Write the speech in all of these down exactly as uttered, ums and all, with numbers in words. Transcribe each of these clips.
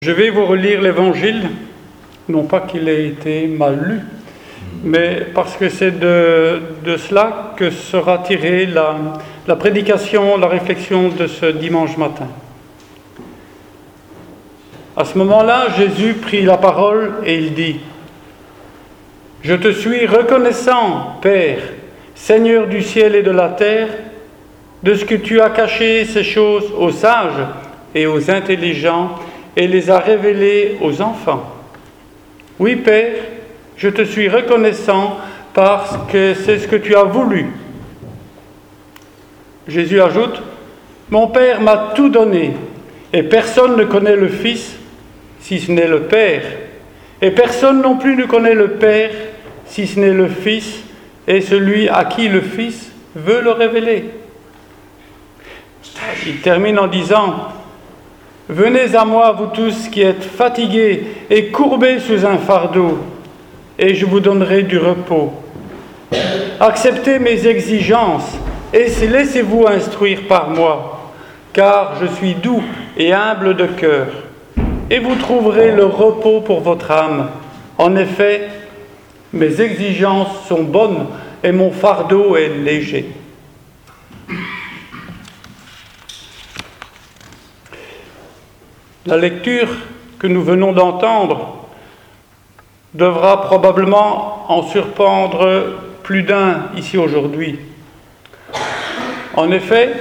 Je vais vous relire l'Évangile, non pas qu'il ait été mal lu, mais parce que c'est de, de cela que sera tirée la, la prédication, la réflexion de ce dimanche matin. À ce moment-là, Jésus prit la parole et il dit : « Je te suis reconnaissant, Père, Seigneur du ciel et de la terre, de ce que tu as caché ces choses aux sages et aux intelligents, et les a révélées aux enfants. Oui, Père, je te suis reconnaissant parce que c'est ce que tu as voulu. » Jésus ajoute : « Mon Père m'a tout donné, et personne ne connaît le Fils si ce n'est le Père, et personne non plus ne connaît le Père si ce n'est le Fils et celui à qui le Fils veut le révéler. » Il termine en disant : « Venez à moi, vous tous qui êtes fatigués et courbés sous un fardeau, et je vous donnerai du repos. Acceptez mes exigences et laissez-vous instruire par moi, car je suis doux et humble de cœur, et vous trouverez le repos pour votre âme. En effet, mes exigences sont bonnes et mon fardeau est léger. » La lecture que nous venons d'entendre devra probablement en surprendre plus d'un ici aujourd'hui. En effet,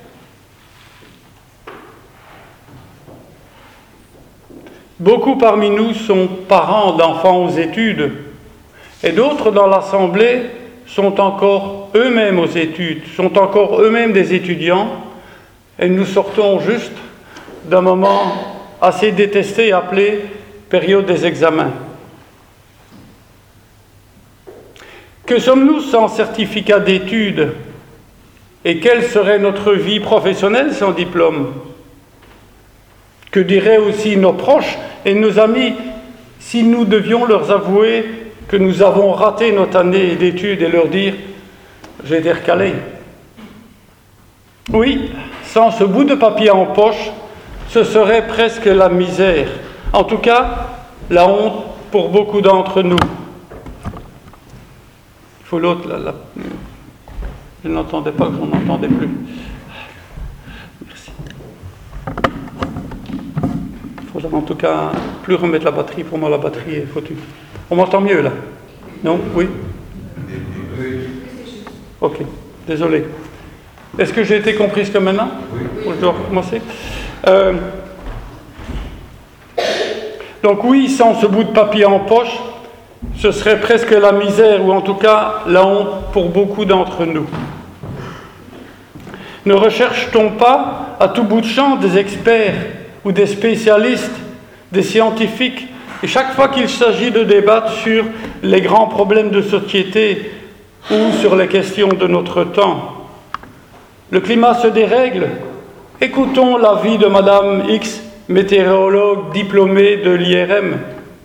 beaucoup parmi nous sont parents d'enfants aux études, et d'autres dans l'Assemblée sont encore eux-mêmes aux études, sont encore eux-mêmes des étudiants, et nous sortons juste d'un moment assez détesté appelé période des examens. Que sommes-nous sans certificat d'études? Et quelle serait notre vie professionnelle sans diplôme? Que diraient aussi nos proches et nos amis si nous devions leur avouer que nous avons raté notre année d'études et leur dire « j'ai été recalé ». Oui, sans ce bout de papier en poche, ce serait presque la misère, en tout cas la honte pour beaucoup d'entre nous. Il faut l'autre, là, là. Je n'entendais pas, je n'en entendais plus. Merci. Il faudra en tout cas plus remettre la batterie, pour moi la batterie est foutue. On m'entend mieux là? Non? Oui? Ok, désolé. Est-ce que j'ai été compris jusqu'à maintenant? Oui. Je dois recommencer? Euh, donc oui, sans ce bout de papier en poche, ce serait presque la misère, ou en tout cas la honte pour beaucoup d'entre nous. Ne recherche-t-on pas à tout bout de champ des experts ou des spécialistes, des scientifiques, et chaque fois qu'il s'agit de débattre sur les grands problèmes de société ou sur les questions de notre temps? Le climat se dérègle. Écoutons l'avis de Madame X, météorologue diplômée de l'I R M.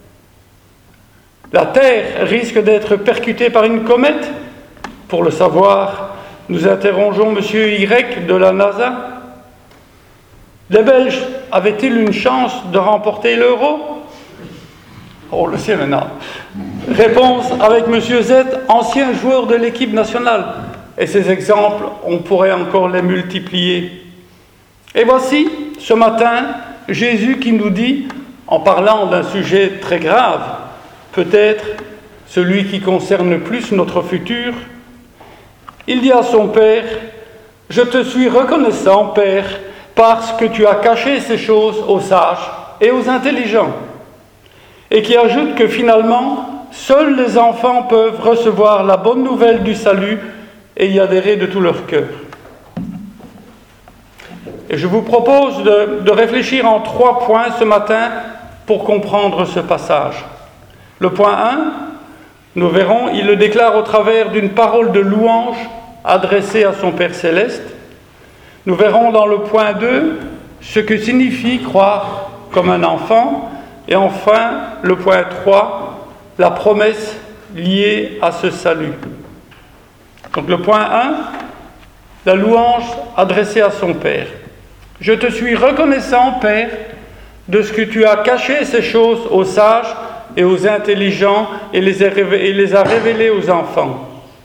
La Terre risque d'être percutée par une comète. Pour le savoir, nous interrogeons Monsieur Y de la NASA. Les Belges avaient-ils une chance de remporter l'euro? On le sait maintenant. Réponse avec Monsieur Z, ancien joueur de l'équipe nationale. Et ces exemples, on pourrait encore les multiplier. Et voici, ce matin, Jésus qui nous dit, en parlant d'un sujet très grave, peut-être celui qui concerne le plus notre futur, il dit à son Père : « Je te suis reconnaissant, Père, parce que tu as caché ces choses aux sages et aux intelligents. » Et qui ajoute que finalement, seuls les enfants peuvent recevoir la bonne nouvelle du salut et y adhérer de tout leur cœur. Et je vous propose de, de réfléchir en trois points ce matin pour comprendre ce passage. Le point un, nous verrons, il le déclare au travers d'une parole de louange adressée à son Père céleste. Nous verrons dans le point deux ce que signifie croire comme un enfant. Et enfin, le point trois, la promesse liée à ce salut. Donc le point un, la louange adressée à son Père. « Je te suis reconnaissant, Père, de ce que tu as caché ces choses aux sages et aux intelligents et les a révélées aux enfants.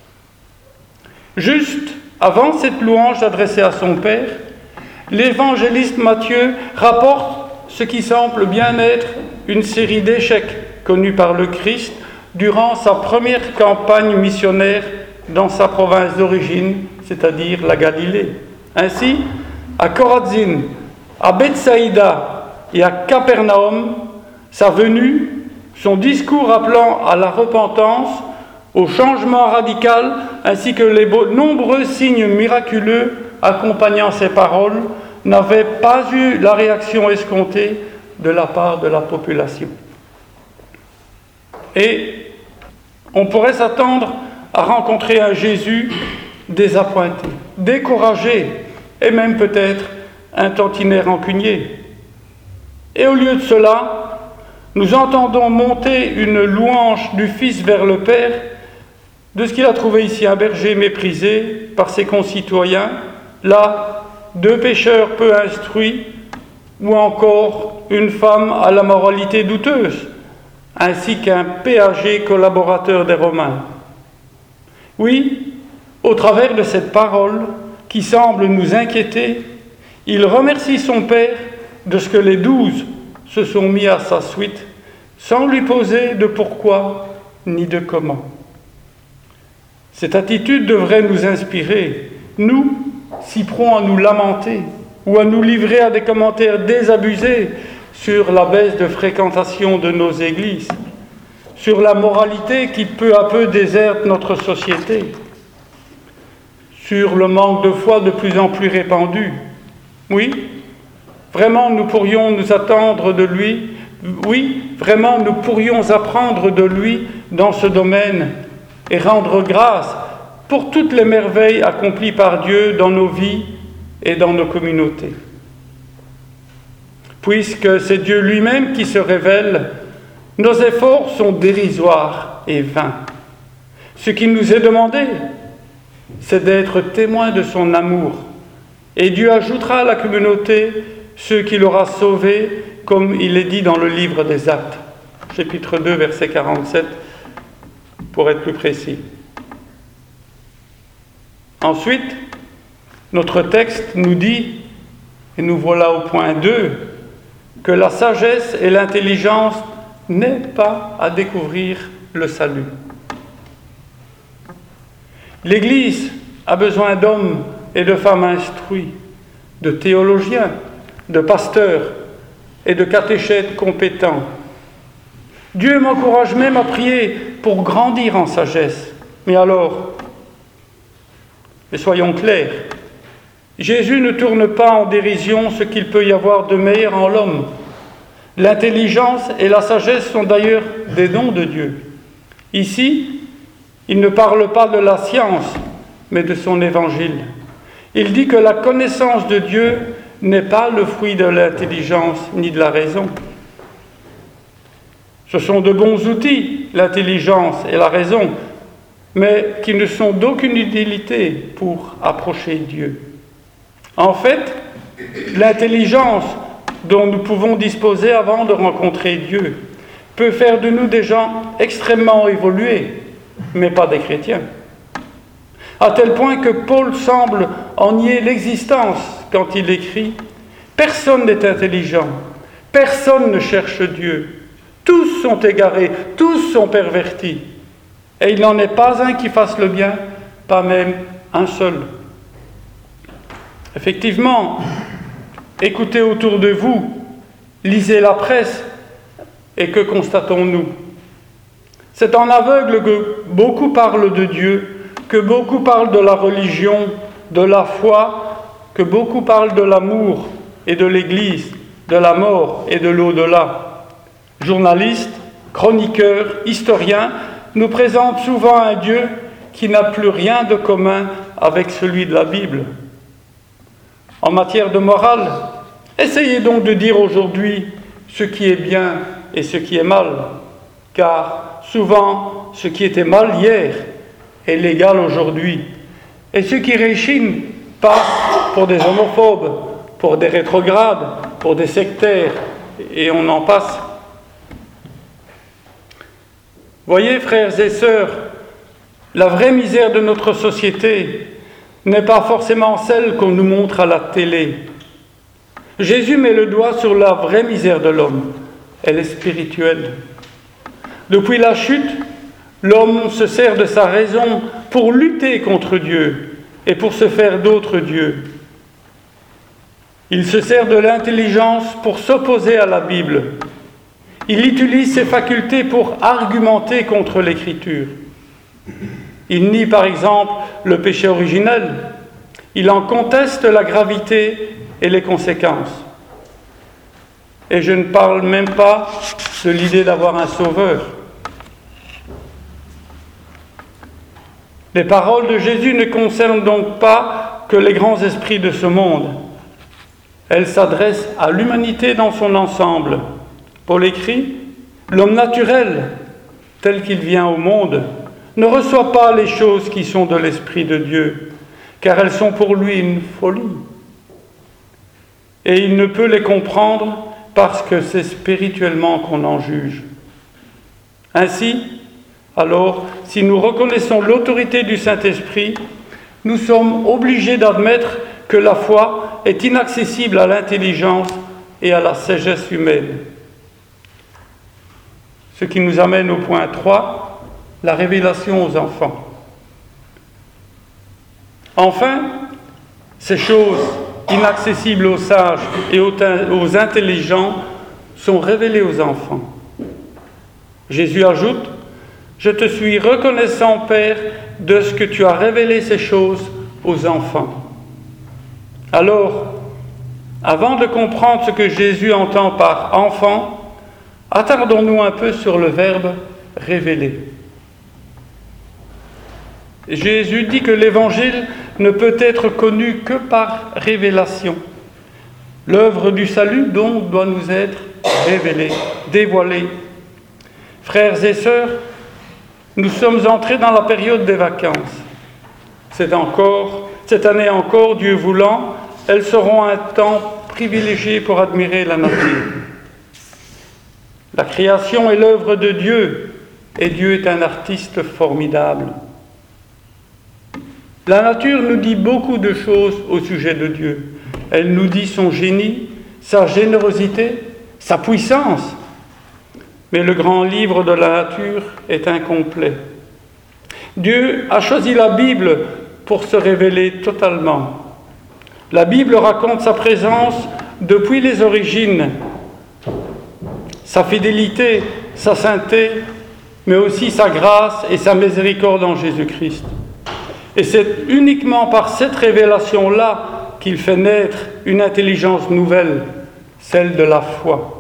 Juste avant cette louange adressée à son Père, l'évangéliste Matthieu rapporte ce qui semble bien être une série d'échecs connus par le Christ durant sa première campagne missionnaire dans sa province d'origine, c'est-à-dire la Galilée. Ainsi, à Chorazin, à Bethsaïda et à Capernaum, sa venue, son discours appelant à la repentance, au changement radical, ainsi que les nombreux signes miraculeux accompagnant ces paroles, n'avaient pas eu la réaction escomptée de la part de la population. Et on pourrait s'attendre à rencontrer un Jésus désappointé, découragé, et même peut-être un tantinet rancunier. Et au lieu de cela, nous entendons monter une louange du Fils vers le Père, de ce qu'il a trouvé ici un berger méprisé par ses concitoyens, là, deux pécheurs peu instruits, ou encore une femme à la moralité douteuse, ainsi qu'un péager collaborateur des Romains. Oui, au travers de cette parole qui semble nous inquiéter, il remercie son Père de ce que les douze se sont mis à sa suite, sans lui poser de pourquoi ni de comment. Cette attitude devrait nous inspirer, nous, si prompts à nous lamenter ou à nous livrer à des commentaires désabusés sur la baisse de fréquentation de nos églises, sur la moralité qui peu à peu déserte notre société, sur le manque de foi de plus en plus répandu. Oui, vraiment nous pourrions nous attendre de lui, oui, vraiment nous pourrions apprendre de lui dans ce domaine et rendre grâce pour toutes les merveilles accomplies par Dieu dans nos vies et dans nos communautés. Puisque c'est Dieu lui-même qui se révèle, nos efforts sont dérisoires et vains. Ce qui nous est demandé, c'est d'être témoins de son amour. Et Dieu ajoutera à la communauté ceux qu'il aura sauvés, comme il est dit dans le livre des Actes, chapitre deux, verset quarante-sept, pour être plus précis. Ensuite, notre texte nous dit, et nous voilà au point deux, que la sagesse et l'intelligence n'aident pas à découvrir le salut. L'Église a besoin d'hommes et de femmes instruits, de théologiens, de pasteurs et de catéchètes compétents. Dieu m'encourage même à prier pour grandir en sagesse. Mais alors, mais soyons clairs, Jésus ne tourne pas en dérision ce qu'il peut y avoir de meilleur en l'homme. L'intelligence et la sagesse sont d'ailleurs des dons de Dieu. Ici, il ne parle pas de la science, mais de son évangile. Il dit que la connaissance de Dieu n'est pas le fruit de l'intelligence ni de la raison. Ce sont de bons outils, l'intelligence et la raison, mais qui ne sont d'aucune utilité pour approcher Dieu. En fait, l'intelligence dont nous pouvons disposer avant de rencontrer Dieu peut faire de nous des gens extrêmement évolués, mais pas des chrétiens. À tel point que Paul semble en nier l'existence quand il écrit « Personne n'est intelligent, personne ne cherche Dieu, tous sont égarés, tous sont pervertis, et il n'en est pas un qui fasse le bien, pas même un seul. » Effectivement, écoutez autour de vous, lisez la presse, et que constatons-nous? C'est en aveugle que beaucoup parlent de Dieu, que beaucoup parlent de la religion, de la foi, que beaucoup parlent de l'amour et de l'Église, de la mort et de l'au-delà. Journalistes, chroniqueurs, historiens nous présentent souvent un Dieu qui n'a plus rien de commun avec celui de la Bible. En matière de morale, essayez donc de dire aujourd'hui ce qui est bien et ce qui est mal, car souvent ce qui était mal hier est légal aujourd'hui, et ceux qui réchinent passent pour des homophobes, pour des rétrogrades, pour des sectaires, et on en passe. Voyez, frères et sœurs, la vraie misère de notre société n'est pas forcément celle qu'on nous montre à la télé. Jésus met le doigt sur la vraie misère de l'homme. Elle est spirituelle. Depuis la chute, l'homme se sert de sa raison pour lutter contre Dieu et pour se faire d'autres dieux. Il se sert de l'intelligence pour s'opposer à la Bible. Il utilise ses facultés pour argumenter contre l'Écriture. Il nie par exemple le péché originel. Il en conteste la gravité et les conséquences. Et je ne parle même pas de l'idée d'avoir un sauveur. Les paroles de Jésus ne concernent donc pas que les grands esprits de ce monde. Elles s'adressent à l'humanité dans son ensemble. Paul écrit, « L'homme naturel, tel qu'il vient au monde, ne reçoit pas les choses qui sont de l'Esprit de Dieu, car elles sont pour lui une folie. Et il ne peut les comprendre parce que c'est spirituellement qu'on en juge. Ainsi, alors, si nous reconnaissons l'autorité du Saint-Esprit, nous sommes obligés d'admettre que la foi est inaccessible à l'intelligence et à la sagesse humaine. Ce qui nous amène au point trois, la révélation aux enfants. Enfin, ces choses inaccessibles aux sages et aux intelligents sont révélées aux enfants. Jésus ajoute, « Je te suis reconnaissant, Père, de ce que tu as révélé ces choses aux enfants. » Alors, avant de comprendre ce que Jésus entend par « enfant », attardons-nous un peu sur le verbe « révéler ». Jésus dit que l'Évangile ne peut être connu que par révélation. L'œuvre du salut, donc, doit nous être révélée, dévoilée. Frères et sœurs, nous sommes entrés dans la période des vacances. C'est encore, cette année encore, Dieu voulant, elles seront un temps privilégié pour admirer la nature. La création est l'œuvre de Dieu, et Dieu est un artiste formidable. La nature nous dit beaucoup de choses au sujet de Dieu. Elle nous dit son génie, sa générosité, sa puissance. Mais le grand livre de la nature est incomplet. Dieu a choisi la Bible pour se révéler totalement. La Bible raconte sa présence depuis les origines, sa fidélité, sa sainteté, mais aussi sa grâce et sa miséricorde en Jésus-Christ. Et c'est uniquement par cette révélation-là qu'il fait naître une intelligence nouvelle, celle de la foi.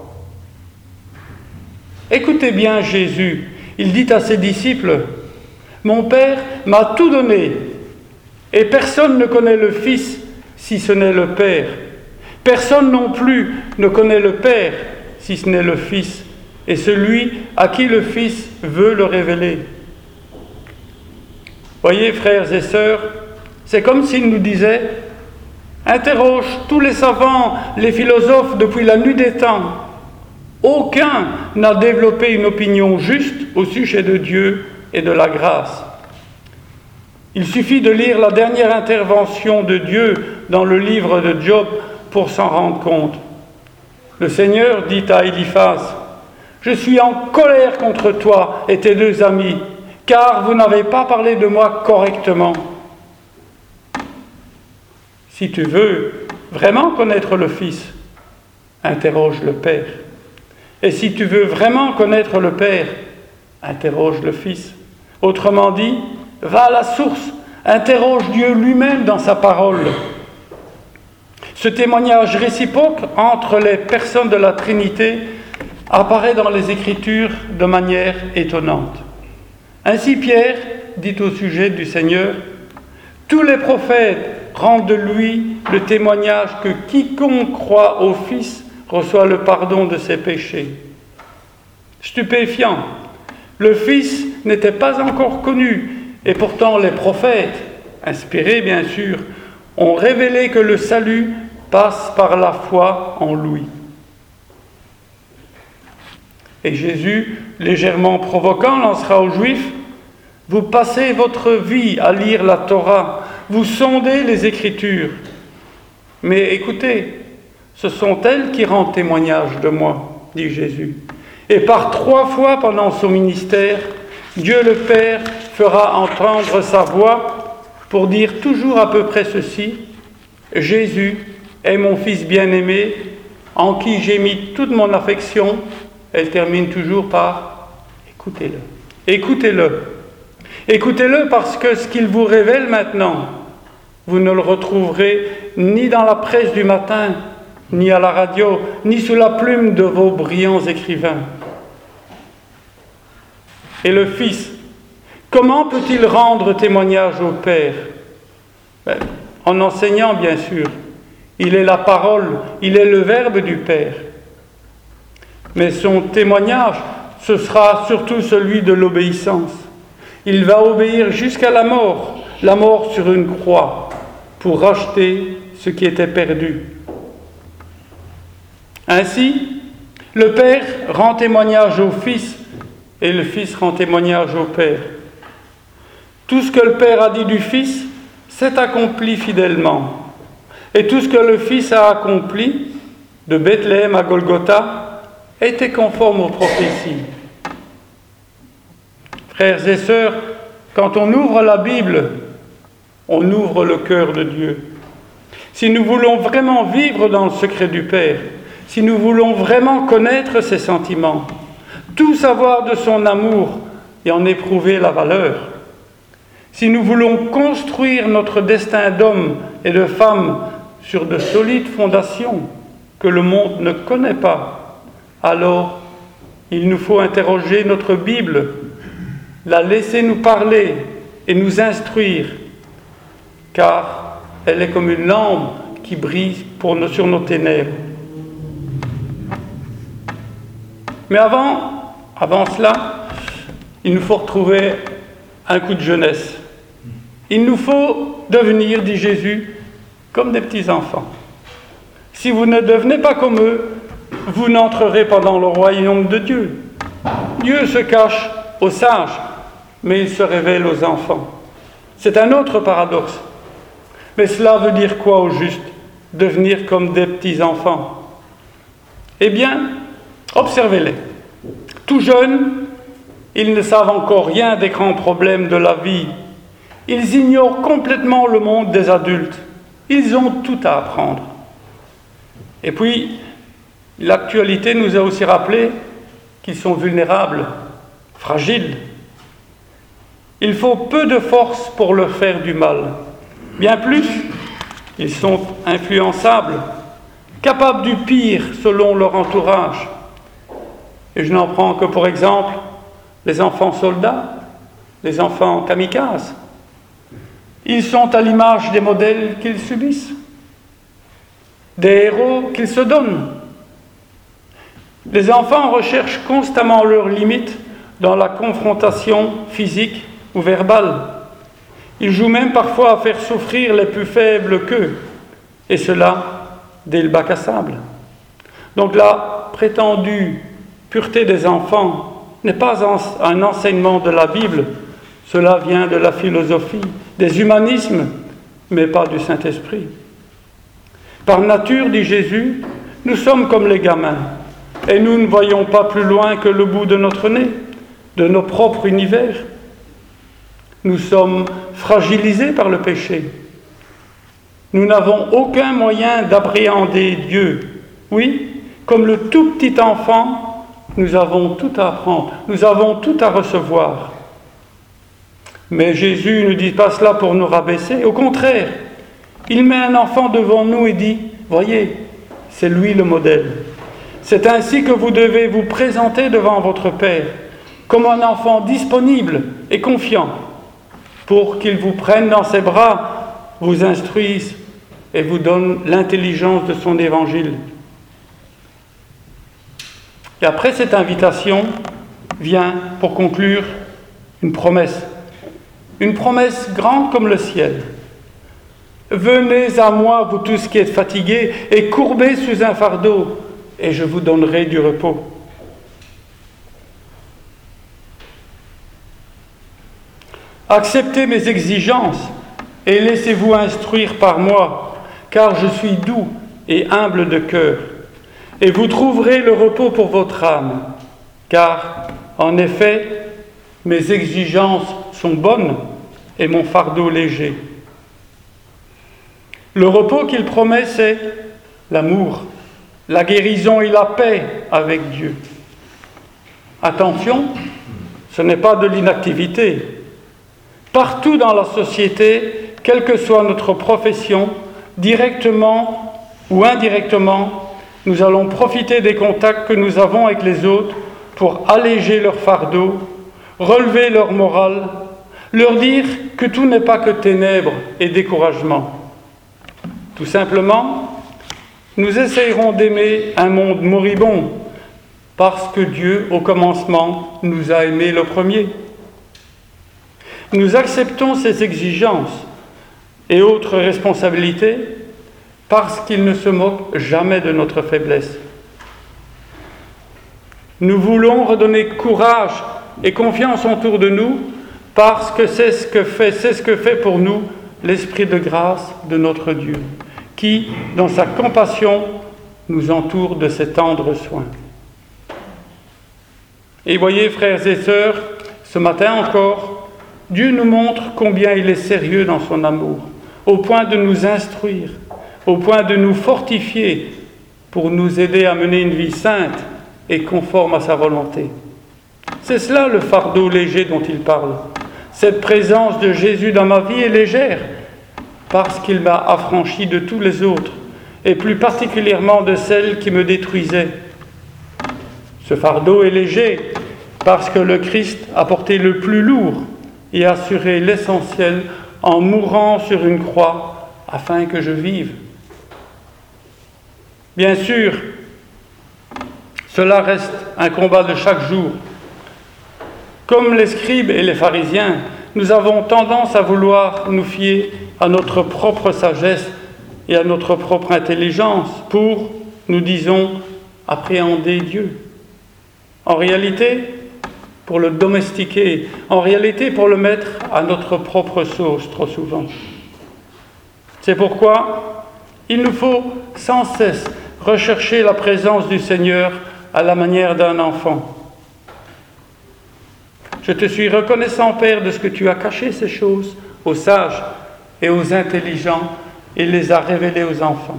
Écoutez bien Jésus, il dit à ses disciples, « Mon Père m'a tout donné, et personne ne connaît le Fils si ce n'est le Père. Personne non plus ne connaît le Père si ce n'est le Fils, et celui à qui le Fils veut le révéler. » Voyez, frères et sœurs, c'est comme s'il nous disait « Interroge tous les savants, les philosophes depuis la nuit des temps. Aucun n'a développé une opinion juste au sujet de Dieu et de la grâce. Il suffit de lire la dernière intervention de Dieu dans le livre de Job pour s'en rendre compte. Le Seigneur dit à Éliphaz, « Je suis en colère contre toi et tes deux amis, car vous n'avez pas parlé de moi correctement. Si tu veux vraiment connaître le Fils, interroge le Père. Et si tu veux vraiment connaître le Père, interroge le Fils. Autrement dit, va à la source, interroge Dieu lui-même dans sa parole. » Ce témoignage réciproque entre les personnes de la Trinité apparaît dans les Écritures de manière étonnante. Ainsi Pierre dit au sujet du Seigneur, « Tous les prophètes rendent de lui le témoignage que quiconque croit au Fils reçoit le pardon de ses péchés. » Stupéfiant, le Fils n'était pas encore connu, et pourtant les prophètes, inspirés bien sûr, ont révélé que le salut passe par la foi en lui. Et Jésus, légèrement provoquant, lancera aux Juifs: vous passez votre vie à lire la Torah, vous sondez les Écritures. Mais écoutez, ce sont elles qui rendent témoignage de moi, dit Jésus. Et par trois fois pendant son ministère, Dieu le Père fera entendre sa voix pour dire toujours à peu près ceci: Jésus est mon Fils bien-aimé, en qui j'ai mis toute mon affection. Elle termine toujours par écoutez-le. Écoutez-le. Écoutez-le parce que ce qu'il vous révèle maintenant, vous ne le retrouverez ni dans la presse du matin, ni à la radio, ni sous la plume de vos brillants écrivains. Et le Fils, comment peut-il rendre témoignage au Père? Ben, en enseignant, bien sûr. Il est la parole, il est le Verbe du Père. Mais son témoignage, ce sera surtout celui de l'obéissance. Il va obéir jusqu'à la mort, la mort sur une croix, pour racheter ce qui était perdu. Ainsi, le Père rend témoignage au Fils et le Fils rend témoignage au Père. Tout ce que le Père a dit du Fils s'est accompli fidèlement. Et tout ce que le Fils a accompli, de Bethléem à Golgotha, était conforme aux prophéties. Frères et sœurs, quand on ouvre la Bible, on ouvre le cœur de Dieu. Si nous voulons vraiment vivre dans le secret du Père, si nous voulons vraiment connaître ses sentiments, tout savoir de son amour et en éprouver la valeur, si nous voulons construire notre destin d'homme et de femme sur de solides fondations que le monde ne connaît pas, alors il nous faut interroger notre Bible, la laisser nous parler et nous instruire, car elle est comme une lampe qui brille pour nos, sur nos ténèbres. Mais avant, avant cela, il nous faut retrouver un coup de jeunesse. Il nous faut devenir, dit Jésus, comme des petits-enfants. Si vous ne devenez pas comme eux, vous n'entrerez pas dans le royaume de Dieu. Dieu se cache aux sages, mais il se révèle aux enfants. C'est un autre paradoxe. Mais cela veut dire quoi au juste? Devenir comme des petits-enfants. Eh bien, observez-les. Tout jeunes, ils ne savent encore rien des grands problèmes de la vie. Ils ignorent complètement le monde des adultes. Ils ont tout à apprendre. Et puis, l'actualité nous a aussi rappelé qu'ils sont vulnérables, fragiles. Il faut peu de force pour leur faire du mal. Bien plus, ils sont influençables, capables du pire selon leur entourage. Et je n'en prends que pour exemple les enfants soldats, les enfants kamikazes. Ils sont à l'image des modèles qu'ils subissent, des héros qu'ils se donnent. Les enfants recherchent constamment leurs limites dans la confrontation physique ou verbale. Ils jouent même parfois à faire souffrir les plus faibles qu'eux, et cela dès le bac à sable. Donc la prétendue pureté des enfants n'est pas un enseignement de la Bible, cela vient de la philosophie, des humanismes, mais pas du Saint-Esprit. Par nature, dit Jésus, nous sommes comme les gamins, et nous ne voyons pas plus loin que le bout de notre nez, de nos propres univers. Nous sommes fragilisés par le péché. Nous n'avons aucun moyen d'appréhender Dieu. Oui, comme le tout petit enfant, nous avons tout à apprendre, nous avons tout à recevoir. Mais Jésus ne dit pas cela pour nous rabaisser. Au contraire, il met un enfant devant nous et dit, voyez, c'est lui le modèle. C'est ainsi que vous devez vous présenter devant votre Père, comme un enfant disponible et confiant, pour qu'il vous prenne dans ses bras, vous instruise et vous donne l'intelligence de son évangile. Et après cette invitation, vient, pour conclure, une promesse. Une promesse grande comme le ciel. Venez à moi, vous tous qui êtes fatigués et courbés sous un fardeau, et je vous donnerai du repos. Acceptez mes exigences et laissez-vous instruire par moi, car je suis doux et humble de cœur, et vous trouverez le repos pour votre âme, car, en effet, mes exigences sont bonnes et mon fardeau léger. Le repos qu'il promet, c'est l'amour, la guérison et la paix avec Dieu. Attention, ce n'est pas de l'inactivité. Partout dans la société, quelle que soit notre profession, directement ou indirectement, nous allons profiter des contacts que nous avons avec les autres pour alléger leur fardeau, relever leur morale, leur dire que tout n'est pas que ténèbres et découragement. Tout simplement, nous essayerons d'aimer un monde moribond, parce que Dieu, au commencement, nous a aimés le premier. Nous acceptons ses exigences et autres responsabilités parce qu'il ne se moque jamais de notre faiblesse. Nous voulons redonner courage et confiance autour de nous parce que c'est ce que fait, c'est ce que fait pour nous l'Esprit de grâce de notre Dieu, qui, dans sa compassion, nous entoure de ses tendres soins. Et voyez, frères et sœurs, ce matin encore, Dieu nous montre combien il est sérieux dans son amour, au point de nous instruire, au point de nous fortifier pour nous aider à mener une vie sainte et conforme à sa volonté. C'est cela le fardeau léger dont il parle. Cette présence de Jésus dans ma vie est légère parce qu'il m'a affranchi de tous les autres et plus particulièrement de celles qui me détruisaient. Ce fardeau est léger parce que le Christ a porté le plus lourd et assuré l'essentiel en mourant sur une croix afin que je vive. Bien sûr, cela reste un combat de chaque jour. Comme les scribes et les pharisiens, nous avons tendance à vouloir nous fier à notre propre sagesse et à notre propre intelligence pour, nous disons, appréhender Dieu. En réalité, pour le domestiquer, en réalité pour le mettre à notre propre sauce trop souvent. C'est pourquoi il nous faut sans cesse rechercher la présence du Seigneur à la manière d'un enfant. Je te suis reconnaissant, Père, de ce que tu as caché ces choses aux sages et aux intelligents et les as révélées aux enfants.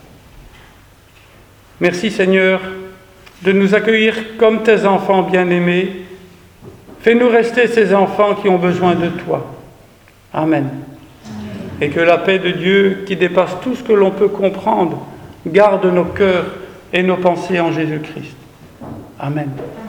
Merci, Seigneur, de nous accueillir comme tes enfants bien-aimés. Fais-nous rester ces enfants qui ont besoin de toi. Amen. Et que la paix de Dieu, qui dépasse tout ce que l'on peut comprendre, garde nos cœurs et nos pensées en Jésus-Christ. Amen.